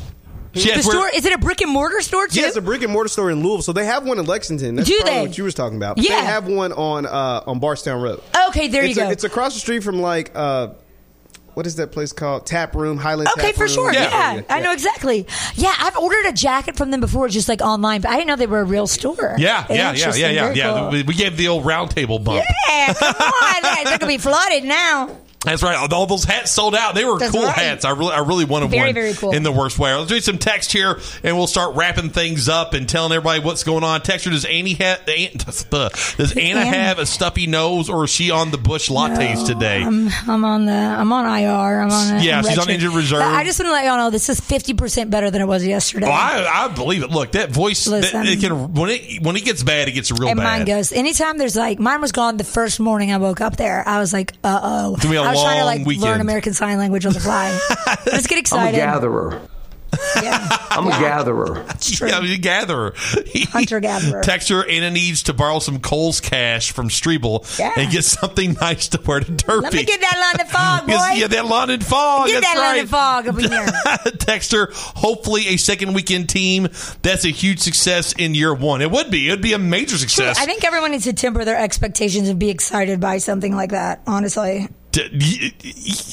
She The has where- store is it a brick and mortar store too? Yeah, it's a brick and mortar store in Louisville. So they have one in Lexington. That's Do probably they? what you was talking about. Yeah. They have one on uh, on Barstown Road. Okay, there it's you a- go. It's across the street from like uh, what is that place called? Tap Room, Highland. Okay, Tap for Room. sure. Yeah, I know exactly. Yeah, I've ordered a jacket from them before, just like online, but I didn't know they were a real store. Yeah, yeah, yeah, Interesting. yeah, yeah, Very yeah. cool. We, we gave the old round table bump. Yeah, come on, they're going to be flooded now. That's right. All those hats sold out. They were That's cool right. hats. I really, I really wanted Very, one very cool. in the worst way. Let's do some text here, and we'll start wrapping things up and telling everybody what's going on. Texture, does Annie have does Anna Anna. have a stuffy nose, or is she on the Bush lattes today? I'm, I'm on the I'm on I R. I'm on. A, Yeah, she's on retro- injured reserve. I just want to let y'all know this is fifty percent better than it was yesterday. Oh, I, I believe it. Look, that voice, that, Listen. it can when it when it gets bad, it gets real and bad. mine goes. Anytime there's like, mine was gone the first morning I woke up there. I was like, uh oh. It's gonna be a I was trying to long like weekend. learn American Sign Language on the fly. Let's get I'm a excited. gatherer. Yeah. I'm a gatherer. Yeah, you gatherer. Hunter gatherer. Texture, Anna needs to borrow some Kohl's cash from Streeble Yeah. and get something nice to wear to Derby. Let me get that London fog, boy. Yes, yeah, that London fog. Get that's that right. London fog up in here. Texter, hopefully a second weekend team. That's a huge success in year one. It would be. It would be a major success. I think everyone needs to temper their expectations and be excited by something like that, honestly. D- y- y-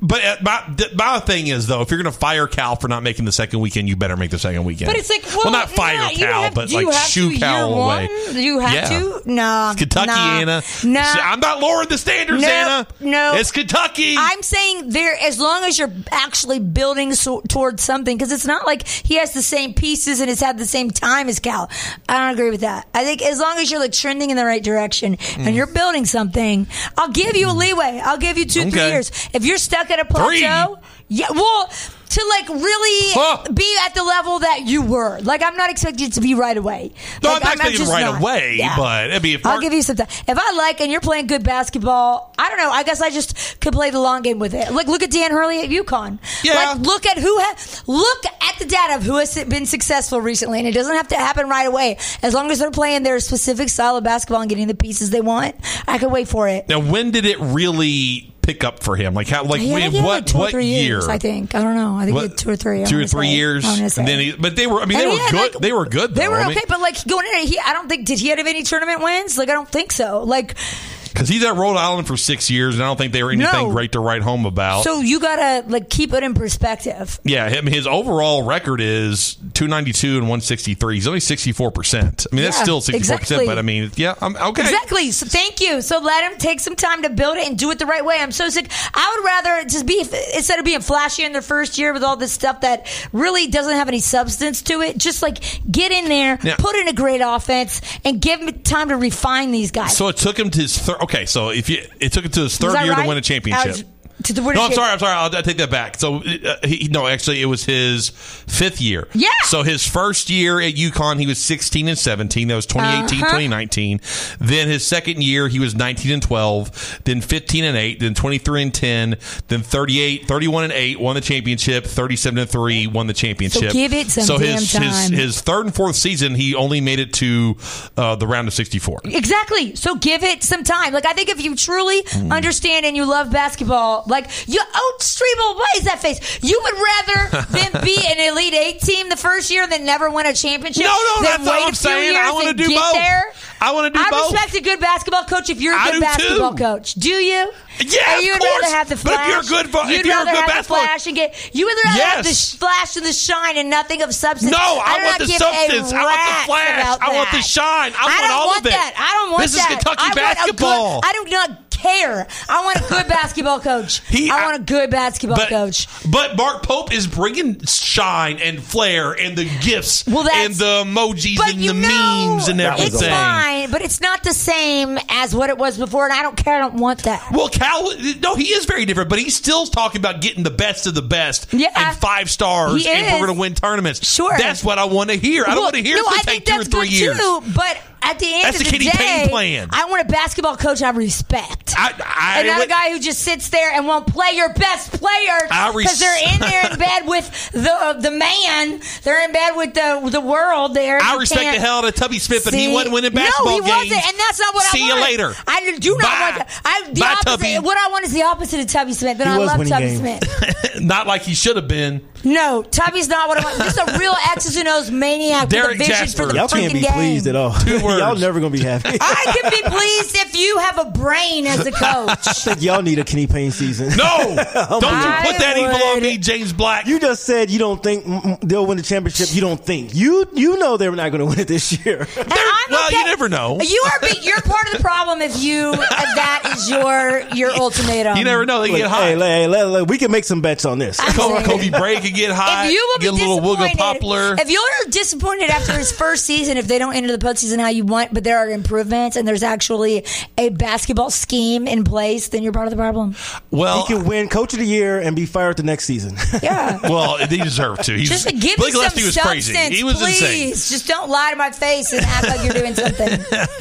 But uh, my, th- my thing is, though, if you're going to fire Cal for not making the second weekend, you better make the second weekend. But it's like, well, not fire yeah, you Cal, have- but do you like have shoo to Cal year away. one? Do you have Yeah. to? No. It's Kentucky, nah, Anna. Nah. So I'm not lowering the standards, no, Anna. No. It's Kentucky. I'm saying there, as long as you're actually building so, towards something, because it's not like he has the same pieces and has had the same time as Cal. I don't agree with that. I think as long as you're like trending in the right direction Mm. and you're building something, I'll give you a leeway. I'll give you two, three Okay. years. If you're stuck at a plateau, yeah, well, to like really Huh. be at the level that you were. Like, I'm not expecting it to be right away. No, Like, I'm not expecting just right not. away, Yeah. but it'd be. I'll give you some time. If I like and you're playing good basketball, I don't know. I guess I just could play the long game with it. Like, look at Dan Hurley at UConn. Yeah. Like, look at who ha- look at the data of who has been successful recently, and it doesn't have to happen right away. As long as they're playing their specific style of basketball and getting the pieces they want, I could wait for it. Now, when did it really pick up for him? Like how? Like He had when, to get, what? like two or what three year? years, I think. I don't know. I think What? he had two or three. I Two or wanna three say. years, I wanna say. and then he, but they were. I mean, And they he were had, good. like- they were good. Though. They were I okay, mean, but like going in, he, I don't think did he have any tournament wins? Like I don't think so. Like because he's at Rhode Island for six years, and I don't think they were anything No. great to write home about. so, you gotta like keep it in perspective. yeah, him, his overall record is two ninety-two and one sixty-three. He's only sixty-four percent. I mean, that's Yeah, still sixty-four percent, exactly. but I mean, yeah, I'm okay. Exactly. So thank you. So let him take some time to build it and do it the right way. I'm so sick. I would rather just be instead of being flashy in their first year with all this stuff that really doesn't have any substance to it. Just like get in there, Yeah. put in a great offense, and give him time to refine these guys. So it took him to his third. Okay, so if you it took him to his Was third that year right? to win a Uh, championship. to the win a No, I'm champ- sorry. I'm sorry. I'll, I'll take that back. So, uh, he, no, actually, it was his fifth year. Yeah. So his first year at UConn, he was sixteen and seventeen. That was twenty eighteen, Uh-huh. twenty nineteen. Then his second year, he was nineteen and twelve. Then fifteen and eight. Then twenty-three and ten. Then thirty-eight, thirty-one and eight. Won the championship. thirty-seven and three. Won the championship. So give it some so damn his, time. His, his third and fourth season, he only made it to uh, the round of sixty-four. Exactly. So give it some time. Like I think if you truly Hmm. understand and you love basketball, like you, oh, Streeble, what is that face? You would rather than be an Elite Eight team the first year than never win a championship. No, no, than that's wait not what a I'm few saying. years I wanna and do get both. There. I want to do I both. respect a good basketball coach if you're a I good do basketball too. coach. Do you? Yeah, and of you'd course. rather have the But if flash. you're a good vo- if you'd you're a rather good have basketball- the flash and get. You would rather have the Yes. sh- flash and the shine and nothing of substance. No, I do want not the give substance. A I want the rat's flash. about I want the that. shine. I want don't all want of it. that. I don't want This is that. Kentucky I want a good- basketball. I do not care. I want a good basketball coach. He- I want a good basketball But, coach. but Mark Pope is bringing shine and flair and the gifts Well, that's- and the emojis But and you the know, memes and everything. It's fine, but it's not the same as what it was before, and I don't care. I don't want that. Well, Cal, no, he is very different, but he's still talking about getting the best of the best Yeah. and five stars, He and is. we're going to win tournaments. Sure. That's what I want to hear. I don't Well, want to hear no, it's going I to think take two or that's three good years. too, but at the end That's of the the, Kenny Payne day, plan. I want a basketball coach I respect. I, I, and not would- a guy who just sits there and won't play your best players I res- because they're in there in bed with the the man. They're in bed with the the world. There, I You respect can't- the hell out of Tubby Smith, but he See? wasn't winning basketball No, he games. wasn't, and that's not what See I you want. later. I do not Bye. want that. I, the Bye, opposite. Tubby. What I want is the opposite of Tubby Smith, and He I was love winning Tubby games. Smith. Not like he should have been. No, Tubby's not what I want. Just a real X's and O's maniac Derek with a vision Jasper. for the Y'all freaking can't be game. pleased at all. Two words. Y'all never gonna be happy. I can be pleased if you have a brain as a coach. I think y'all need a Kenny Payne season. No, don't you I put that evil on would- me, James Black. You just said you don't think mm, mm, they'll win the championship. You don't think you you know they're not going to win it this year. And I'm well, okay. you never know. You are be- you're part of the problem if you if that is your your ultimatum. You never know. They Look, get hot. hey, hey, hey, look, we can make some bets on this. Kobe, Kobe Bray could get hot. If you will get a be little Wooga disappointed, Poplar. if you're disappointed after his first season, if they don't enter the postseason how you want, but there are improvements and there's actually a basketball scheme in place, then you're part of the problem. Well, he can win Coach of the Year and be fired the next season. Yeah. well, they deserve to. He's, Just to give Blake me some Gillespie was substance, crazy. He was please. insane. Just don't lie to my face and act like you're doing something.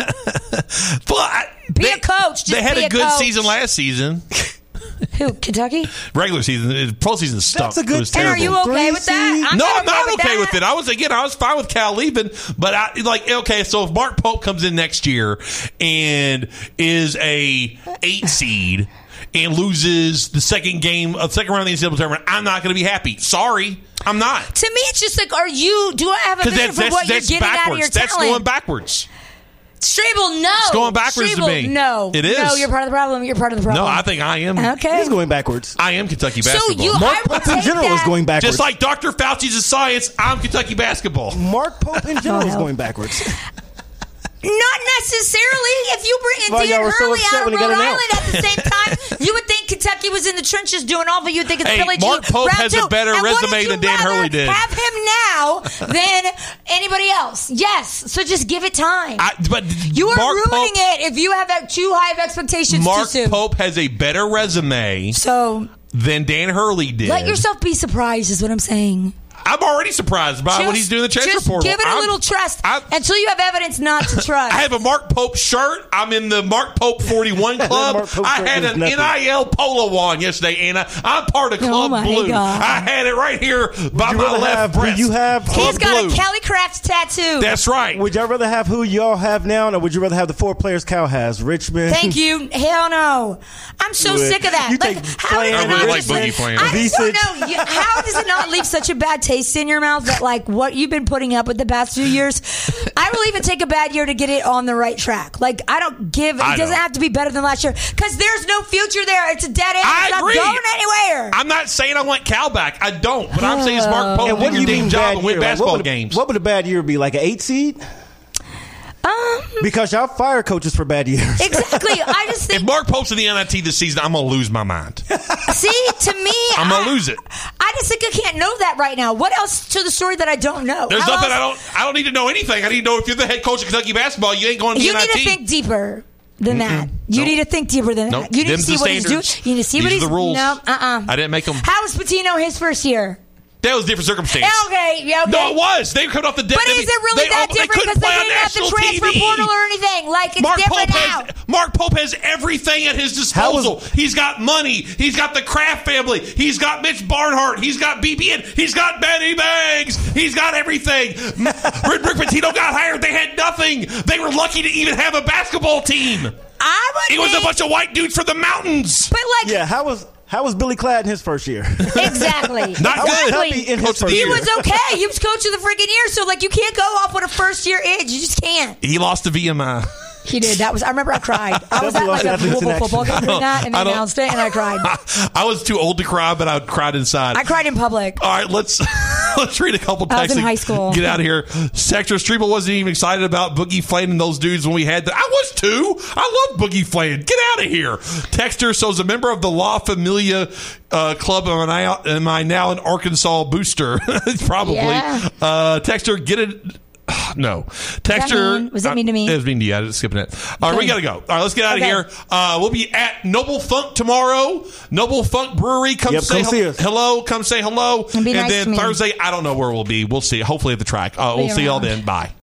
But I- Be they, a coach. Just they had be a good coach. season last season. Who? Kentucky? Regular season, pro season stunk. That's a good It was And are terrible. you okay with that? I'm no, not I'm not okay with okay that. with it. I was again, I was fine with Cal leaving, but I like okay. So if Mark Pope comes in next year and is a eight seed and loses the second game, uh, second round of the N C double A tournament, I'm not going to be happy. Sorry, I'm not. To me, it's just like, are you? Do I have a Because vision that's for that's, what that's you're getting out of your backwards. That's talent? going backwards. Strebel, no. It's going backwards to Strebel, me. No. It is. No, you're part of the problem. You're part of the problem. No, I think I am. Okay. He's going backwards. I am Kentucky basketball. you- Mark I would Pope in take general is that. going backwards. Just like Doctor Fauci's a science, I'm Kentucky basketball. Mark Pope in general is hell. going backwards. Not necessarily. If you bring in Well, y'all Dan were so Hurley upset out of when he Rhode got Island announced. at the same time, you would think Kentucky was in the trenches doing all, but you'd think it's Hey, Billy G. Mark Pope round has a two. better And resume wouldn't you than Dan rather Hurley did. Have him now than anybody else. Yes. So just give it time. I, but you are Mark ruining Pope, it if you have that too high of expectations Mark too soon. Pope has a better resume So than Dan Hurley did. let yourself be surprised, is what I'm saying. I'm already surprised by Just- what he's doing in the transfer just portal. give it a I'm- little trust I'm- until you have evidence not to trust. I have a Mark Pope shirt. I'm in the Mark Pope forty-one club. Mark Pope I shirt had is an nothing. N I L polo on yesterday, Anna. I'm part of Oh Club my Blue. God. I had it right here by you my rather left have- breast. would you have- Club He's got Blue. a Kelly Crafts tattoo. That's right. Would y'all rather have who y'all have now, or would you rather have the four players Cal has? Richmond. Thank you. Hell no. I'm so Would. sick of that. You like, think how Flan does I it really not like just Boogie leave- Flan. I just don't Visage. know. You- How does it not leave such a bad taste in your mouth that, like, what you've been putting up with the past few years? I will even take a bad year to get it on the right track. Like, I don't give. It I doesn't don't. have to be better than last year because there's no future there. It's a dead end. I it's agree. not going anywhere. I'm not saying I want Cal back. I don't. But I'm saying it's Mark Pope And do what do your you damn mean job bad and win year? Like, basketball what would a- games. What would a bad year be? Like an eight seed? Um, Because y'all fire coaches for bad years. exactly. I just If think. Mark Pope's in the N I T this season, I'm going to lose my mind. See, to me, I'm going I- to lose it. I just think I can't know that right now. What else to the story that I don't know? There's How nothing else- I don't. I don't need to know anything. I need to know if you're the head coach of Kentucky basketball, you ain't going to the You N I T. need to think deeper than that. You Nope. need to think deeper than Nope. that. You need Them's to see the what he's doing. standards. You need to see These what are he's the rules. No, uh-uh. I didn't make them. How was Patino his first year? That was a different circumstance. Okay, yeah, okay. No, it was. They were coming off the deck. But is it really they, that they different couldn't because they play on didn't have the national transfer T V. portal or anything? Like, it's Mark different Pope now. has Mark Pope has everything at his disposal. He's got money. He's got the Kraft family. He's got Mitch Barnhart. He's got B B N. He's got Benny Banks. He's got everything. Rick Rick Pitino got hired. They had nothing. They were lucky to even have a basketball team. I would It was a think- bunch of white dudes from the mountains. But, like, Yeah, how was how was Billy Cladd in his first year? exactly. Not I was good. happy in his Coach of the first He year. year. was okay. He was coach of the freaking year. So, like, you can't go off what a first year is. You just can't. He lost to V M I. He did. That was. I remember I cried. I was at like a Athletes in Louisville football action. game doing that, and they I don't- announced it, and I cried. I was too old to cry, but I cried inside. I cried in public. All right, let's let's read a couple I was texts. in and high school. Get out of here. Sector Streeble wasn't even excited about Boogie Flan and those dudes when we had that. I was too. I love Boogie Flan. Get out of here. Texter, so as a member of the La Familia uh, Club, am I, out, am I now an Arkansas booster? Probably. Yeah. Uh, Texter, get it. No. Texter. mean? Was that mean to me? Uh, it was mean to you. I was skipping it. All right, we got to go. All right, let's get out Okay. of here. Uh, we'll be at Noble Funk tomorrow. Noble Funk Brewery. Come Yep, say come hel- see us. hello. Come say hello. And be nice then to me. Thursday, I don't know where we'll be. We'll see. Hopefully at the track. Uh, we'll Be see y'all around. then. Bye.